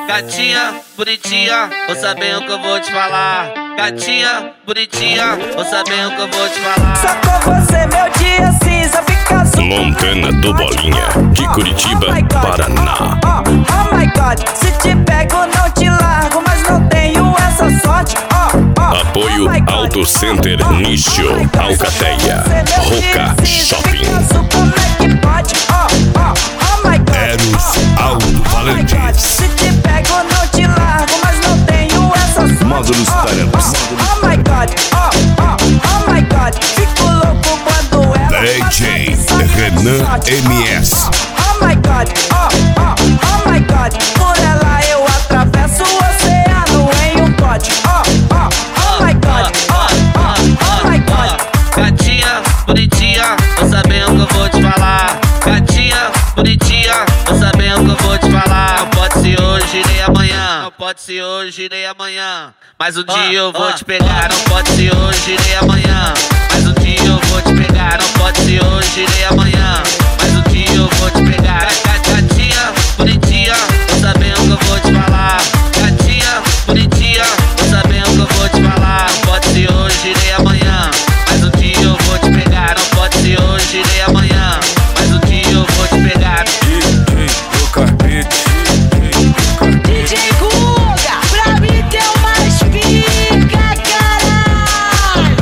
Gatinha, bonitinha, vou saber o que eu vou te falar. Gatinha, bonitinha, vou saber o que eu vou te falar. Só com você meu dia cinza fica super. Montana do Bolinha, de Curitiba, Paraná. Oh my God, se te pego não te largo, mas não tenho essa sorte. Apoio Auto Center Nicho, Alcateia, Roca Shopping. Como é que pode? Oh my God, Eros Alto Valentes. se te pego não te largo, mas não tenho essa sorte. Módulos Taramps. Oh my God, oh my God, fico louco quando ela DJ passa de Renan sorte. MS. Oh my God, oh my God, por ela eu atravesso o oceano em um pote. Oh my God, oh my God. Gatinha, bonitinha, vou saber o que eu vou te falar. Gatinha, bonitinha, vou saber o que eu vou te falar. Não pode ser hoje nem amanhã, não pode ser hoje nem amanhã. Mas um dia eu vou te pegar, não pode ser hoje nem amanhã. Mas um dia eu vou te pegar, não pode ser hoje nem amanhã. Mas um dia eu vou te pegar. Gatinha, bonitinha, vou saber o que eu vou te falar. Gatinha, bonitinha, vou saber o que eu vou te falar. Não pode ser hoje nem amanhã. Mas um dia eu vou te pegar, não pode ser hoje nem amanhã. Mas um dia eu vou te pegar. DJ Guga, pra mim tem mais pica, caralho.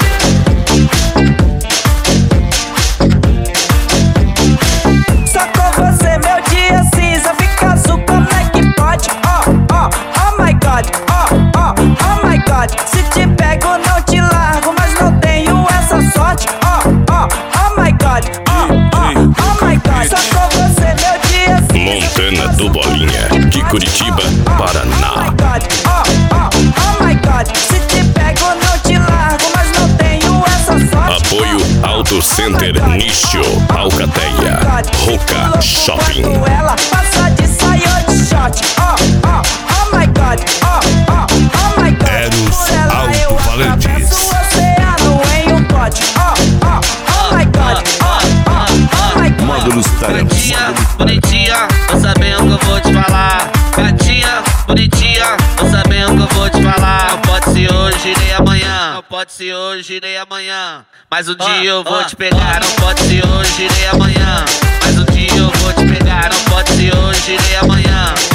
Só com você meu dia cinza fica azul, como é que pode? Oh my God, oh my God, se te pego não te largo, mas não tenho essa sorte. Oh my God, oh my God, só com você meu dia cinza. Montana do Bolinha, de Curitiba, Paraná. Oh my God, se te pego não te largo, mas não tenho essa sorte. Apoio Auto Center Nicho, Alcateia, Roca Shopping. Quando ela passa de saia ou de short. Oh my God, oh my God. Eros Por ela Alto eu Valentes. atravesso o oceano em um pote. Oh my God, oh my God. Módulos Taramps. Gatinha, bonitinha, vou saber o que eu vou te falar. Gatinha, bonitinha, vou saber o que eu vou te falar. Não pode ser hoje nem amanhã, não pode ser hoje nem amanhã. Mas um dia eu vou te pegar, não pode ser hoje nem amanhã. Mas um dia eu vou te pegar, não pode ser hoje nem amanhã.